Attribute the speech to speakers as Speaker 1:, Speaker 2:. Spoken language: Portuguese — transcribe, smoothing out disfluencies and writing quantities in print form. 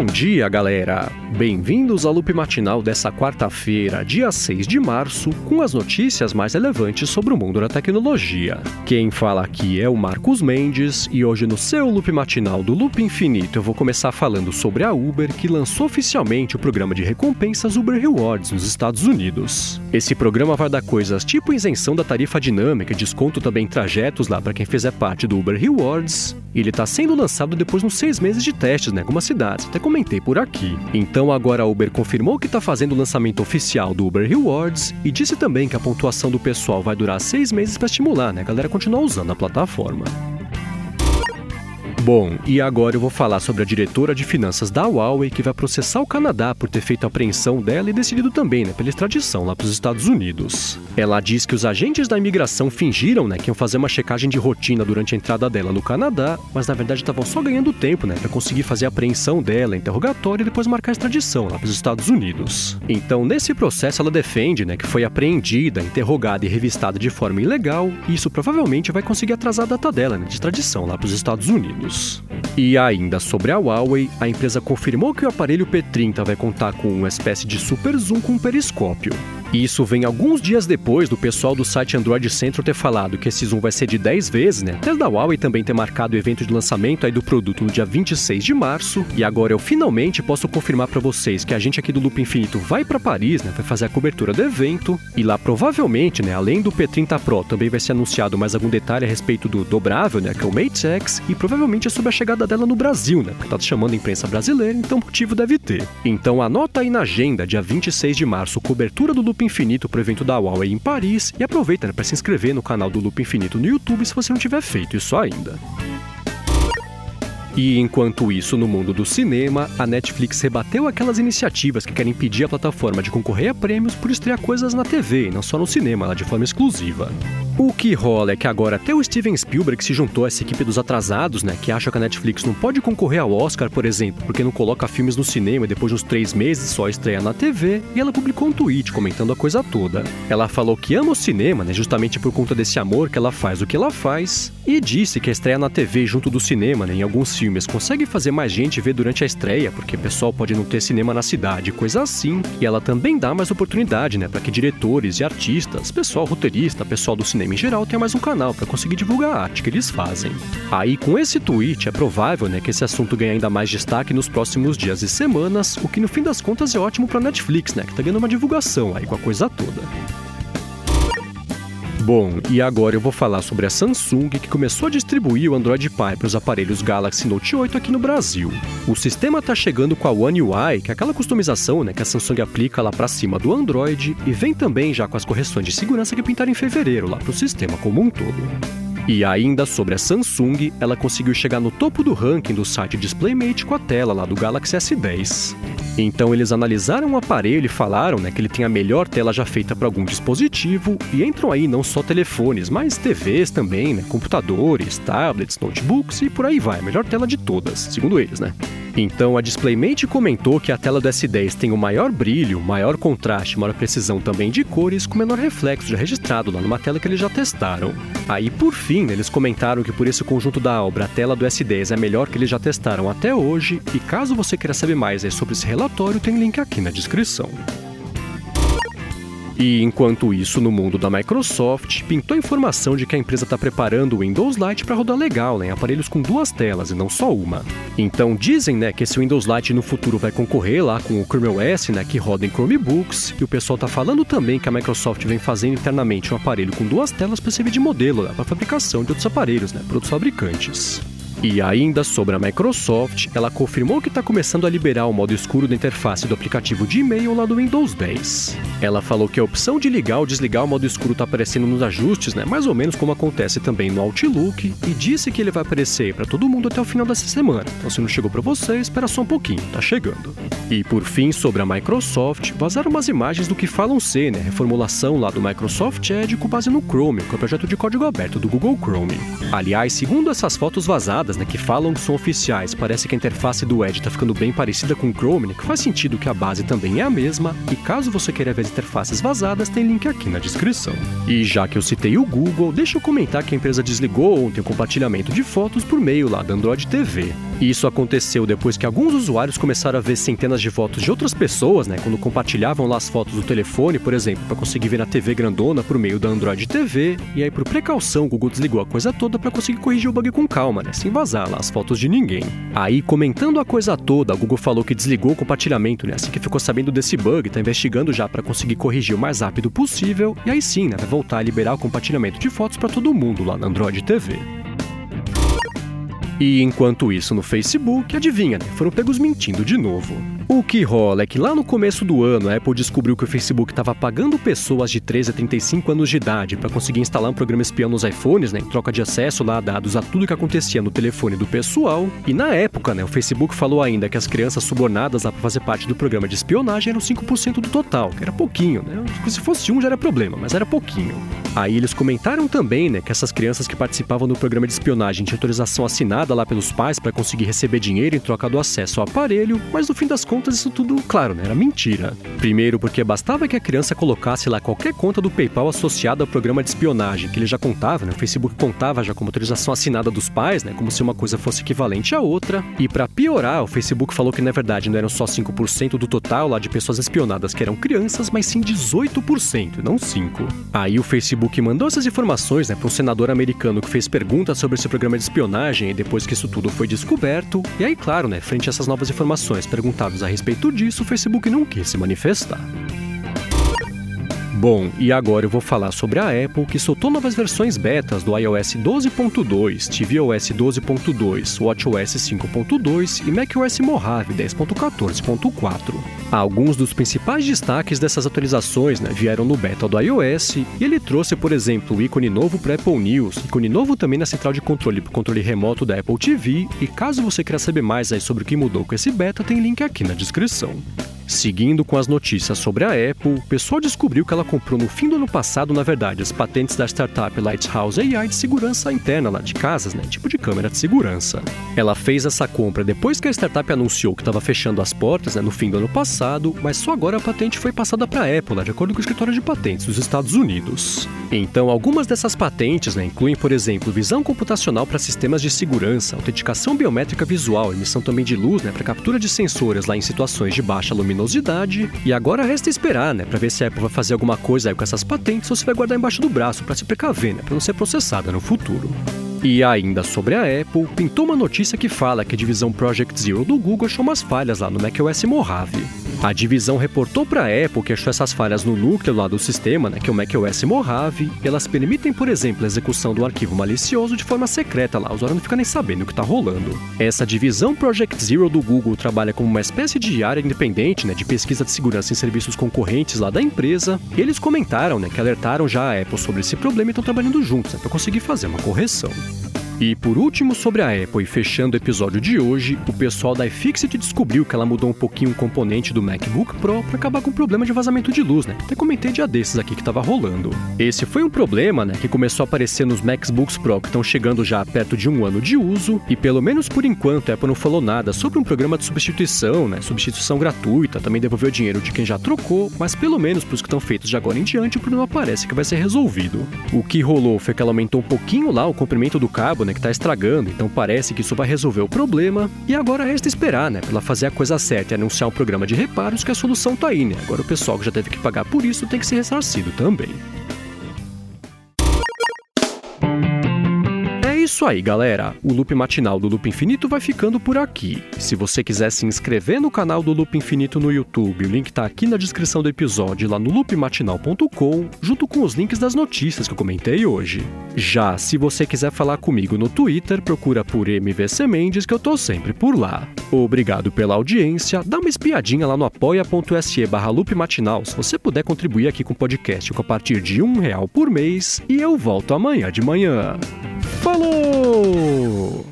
Speaker 1: Bom dia, galera! Bem-vindos ao Loop Matinal dessa quarta-feira, dia 6 de março, com as notícias mais relevantes sobre o mundo da tecnologia. Quem fala aqui é o Marcos Mendes, e hoje no seu Loop Matinal do Loop Infinito eu vou começar falando sobre a Uber, que lançou oficialmente o programa de recompensas Uber Rewards nos Estados Unidos. Esse programa vai dar coisas tipo isenção da tarifa dinâmica e desconto também em trajetos lá para quem fizer parte do Uber Rewards. E ele está sendo lançado depois de uns 6 meses de testes, em algumas cidades, até comentei por aqui. Então agora a Uber confirmou que está fazendo o lançamento oficial do Uber Rewards e disse também que a pontuação do pessoal vai durar 6 meses para estimular, a galera continuar usando a plataforma. Bom, e agora eu vou falar sobre a diretora de finanças da Huawei que vai processar o Canadá por ter feito a apreensão dela e decidido também, pela extradição lá para os Estados Unidos. Ela diz que os agentes da imigração fingiram, que iam fazer uma checagem de rotina durante a entrada dela no Canadá, mas na verdade estavam só ganhando tempo, para conseguir fazer a apreensão dela, interrogatório e depois marcar a extradição lá para os Estados Unidos. Então, nesse processo ela defende, que foi apreendida, interrogada e revistada de forma ilegal, e isso provavelmente vai conseguir atrasar a data dela, de extradição lá para os Estados Unidos. E ainda sobre a Huawei, a empresa confirmou que o aparelho P30 vai contar com uma espécie de super zoom com periscópio. E isso vem alguns dias depois do pessoal do site Android Central ter falado que esse zoom vai ser de 10 vezes, até da Huawei também ter marcado o evento de lançamento aí do produto no dia 26 de março. E agora eu finalmente posso confirmar para vocês que a gente aqui do Loop Infinito vai para Paris, vai fazer a cobertura do evento. E lá provavelmente, além do P30 Pro, também vai ser anunciado mais algum detalhe a respeito do dobrável, que é o Mate X, e provavelmente é sobre a chegada dela no Brasil, porque tá chamando a imprensa brasileira, então motivo deve ter. Então anota aí na agenda, dia 26 de março, cobertura do Loop Infinito para o evento da Huawei em Paris, e aproveita para se inscrever no canal do Loop Infinito no YouTube se você não tiver feito isso ainda. E enquanto isso, no mundo do cinema, a Netflix rebateu aquelas iniciativas que querem impedir a plataforma de concorrer a prêmios por estrear coisas na TV e não só no cinema, lá de forma exclusiva. O que rola é que agora até o Steven Spielberg se juntou a essa equipe dos atrasados, que acha que a Netflix não pode concorrer ao Oscar, por exemplo, porque não coloca filmes no cinema e depois de uns 3 meses só estreia na TV, e ela publicou um tweet comentando a coisa toda. Ela falou que ama o cinema, justamente por conta desse amor que ela faz o que ela faz, e disse que a estreia na TV junto do cinema, em alguns filmes, consegue fazer mais gente ver durante a estreia, porque o pessoal pode não ter cinema na cidade, coisa assim, e ela também dá mais oportunidade, para que diretores e artistas, pessoal roteirista, pessoal do cinema em geral, tenha mais um canal para conseguir divulgar a arte que eles fazem. Aí, com esse tweet, é provável, que esse assunto ganhe ainda mais destaque nos próximos dias e semanas, o que no fim das contas é ótimo para a Netflix, que tá ganhando uma divulgação aí com a coisa toda. Bom, e agora eu vou falar sobre a Samsung, que começou a distribuir o Android Pie para os aparelhos Galaxy Note 8 aqui no Brasil. O sistema está chegando com a One UI, que é aquela customização que a Samsung aplica lá para cima do Android, e vem também já com as correções de segurança que pintaram em fevereiro lá para o sistema como um todo. E ainda sobre a Samsung, ela conseguiu chegar no topo do ranking do site DisplayMate com a tela lá do Galaxy S10. Então eles analisaram o aparelho e falaram que ele tem a melhor tela já feita para algum dispositivo, e entram aí não só telefones, mas TVs também, computadores, tablets, notebooks e por aí vai, a melhor tela de todas, segundo eles, Então a DisplayMate comentou que a tela do S10 tem o maior brilho, maior contraste, maior precisão também de cores, com menor reflexo já registrado lá numa tela que eles já testaram. Aí por fim, eles comentaram que por esse conjunto da obra, a tela do S10 é a melhor que eles já testaram até hoje, e caso você queira saber mais sobre esse relatório, tem link aqui na descrição. E enquanto isso, no mundo da Microsoft, pintou a informação de que a empresa está preparando o Windows Lite para rodar legal, em aparelhos com 2 telas e não só uma. Então dizem, que esse Windows Lite no futuro vai concorrer lá com o Chrome OS, que roda em Chromebooks, e o pessoal está falando também que a Microsoft vem fazendo internamente um aparelho com 2 telas para servir de modelo para fabricação de outros aparelhos, para outros fabricantes. E ainda sobre a Microsoft, ela confirmou que está começando a liberar o modo escuro da interface do aplicativo de e-mail lá do Windows 10. Ela falou que a opção de ligar ou desligar o modo escuro está aparecendo nos ajustes, mais ou menos como acontece também no Outlook, e disse que ele vai aparecer para todo mundo até o final dessa semana. Então se não chegou para você, espera só um pouquinho, tá chegando. E por fim, sobre a Microsoft, vazaram umas imagens do que falam ser, reformulação lá do Microsoft Edge com base no Chrome, que é o projeto de código aberto do Google Chrome. Aliás, segundo essas fotos vazadas, que falam que são oficiais, parece que a interface do Edge está ficando bem parecida com o Chrome, que faz sentido que a base também é a mesma, e caso você queira ver as interfaces vazadas, tem link aqui na descrição. E já que eu citei o Google, deixa eu comentar que a empresa desligou ontem o compartilhamento de fotos por meio lá da Android TV. Isso aconteceu depois que alguns usuários começaram a ver centenas de fotos de outras pessoas, né, quando compartilhavam lá as fotos do telefone, por exemplo, para conseguir ver na TV grandona por meio da Android TV, e aí por precaução o Google desligou a coisa toda para conseguir corrigir o bug com calma, né, sem vazar lá as fotos de ninguém. Aí, comentando a coisa toda, o Google falou que desligou o compartilhamento, né, assim que ficou sabendo desse bug, tá investigando já para conseguir corrigir o mais rápido possível, e aí sim, né, vai voltar a liberar o compartilhamento de fotos para todo mundo lá na Android TV. E enquanto isso no Facebook, adivinha, né? Foram pegos mentindo de novo. O que rola é que lá no começo do ano, a Apple descobriu que o Facebook estava pagando pessoas de 13 a 35 anos de idade para conseguir instalar um programa espião nos iPhones, né, em troca de acesso lá a dados a tudo que acontecia no telefone do pessoal. E na época, né, o Facebook falou ainda que as crianças subornadas lá para fazer parte do programa de espionagem eram 5% do total, que era pouquinho, né? Se fosse já era problema, mas era pouquinho. Aí eles comentaram também, né, que essas crianças que participavam do programa de espionagem tinham autorização assinada lá pelos pais para conseguir receber dinheiro em troca do acesso ao aparelho, mas no fim das contas isso tudo, claro, né, era mentira. Primeiro porque bastava que a criança colocasse lá qualquer conta do PayPal associada ao programa de espionagem, que ele já contava, né, o Facebook contava já como autorização assinada dos pais, né, como se uma coisa fosse equivalente à outra. E para piorar, o Facebook falou que na verdade não eram só 5% do total lá de pessoas espionadas que eram crianças, mas sim 18%, não 5%. Aí o Facebook mandou essas informações, né, para um senador americano que fez perguntas sobre esse programa de espionagem e depois que isso tudo foi descoberto. E aí, claro, né, frente a essas novas informações perguntadas a respeito disso, o Facebook não quis se manifestar. Bom, e agora eu vou falar sobre a Apple, que soltou novas versões betas do iOS 12.2, tvOS 12.2, watchOS 5.2 e macOS Mojave 10.14.4. Alguns dos principais destaques dessas atualizações, né, vieram no beta do iOS, e ele trouxe, por exemplo, o ícone novo para Apple News, ícone novo também na central de controle para o controle remoto da Apple TV, e caso você queira saber mais aí sobre o que mudou com esse beta, tem link aqui na descrição. Seguindo com as notícias sobre a Apple, o pessoal descobriu que ela comprou no fim do ano passado, na verdade, as patentes da startup Lighthouse AI de segurança interna lá de casas, né, tipo de câmera de segurança. Ela fez essa compra depois que a startup anunciou que estava fechando as portas, né, no fim do ano passado, mas só agora a patente foi passada para a Apple, né, de acordo com o escritório de patentes dos Estados Unidos. Então, algumas dessas patentes, né, incluem, por exemplo, visão computacional para sistemas de segurança, autenticação biométrica visual, emissão também de luz, né, para captura de sensores lá em situações de baixa luminosidade, e agora resta esperar, né, para ver se a Apple vai fazer alguma coisa aí com essas patentes ou se vai guardar embaixo do braço para se precaver, né, para não ser processada no futuro. E ainda sobre a Apple, pintou uma notícia que fala que a divisão Project Zero do Google achou umas falhas lá no macOS Mojave. A divisão reportou para a Apple que achou essas falhas no núcleo lá do sistema, né, que é o macOS Mojave, e elas permitem, por exemplo, a execução do arquivo malicioso de forma secreta lá, o usuário não fica nem sabendo o que está rolando. Essa divisão Project Zero do Google trabalha como uma espécie de área independente, né, de pesquisa de segurança em serviços concorrentes lá da empresa, e eles comentaram, né, que alertaram já a Apple sobre esse problema e estão trabalhando juntos, né, para conseguir fazer uma correção. E por último, sobre a Apple e fechando o episódio de hoje, o pessoal da iFixit descobriu que ela mudou um pouquinho o componente do MacBook Pro para acabar com o problema de vazamento de luz, né? Até comentei dia desses aqui que estava rolando. Esse foi um problema, né, que começou a aparecer nos MacBooks Pro que estão chegando já perto de 1 ano de uso, e pelo menos por enquanto a Apple não falou nada sobre um programa de substituição, né, substituição gratuita, também devolveu o dinheiro de quem já trocou, mas pelo menos para os que estão feitos de agora em diante o problema parece que vai ser resolvido. O que rolou foi que ela aumentou um pouquinho lá o comprimento do cabo, né, que tá estragando, então parece que isso vai resolver o problema, e agora resta esperar, né, pra ela fazer a coisa certa e anunciar um programa de reparos que a solução tá aí, né, agora o pessoal que já teve que pagar por isso tem que ser ressarcido também. É isso aí, galera. O Loop Matinal do Loop Infinito vai ficando por aqui. Se você quiser se inscrever no canal do Loop Infinito no YouTube, o link tá aqui na descrição do episódio, lá no loopmatinal.com, junto com os links das notícias que eu comentei hoje. Já, se você quiser falar comigo no Twitter, procura por MVC Mendes, que eu tô sempre por lá. Obrigado pela audiência, dá uma espiadinha lá no apoia.se/loopmatinal, se você puder contribuir aqui com o podcast com a partir de R$1 por mês, e eu volto amanhã de manhã. Falou!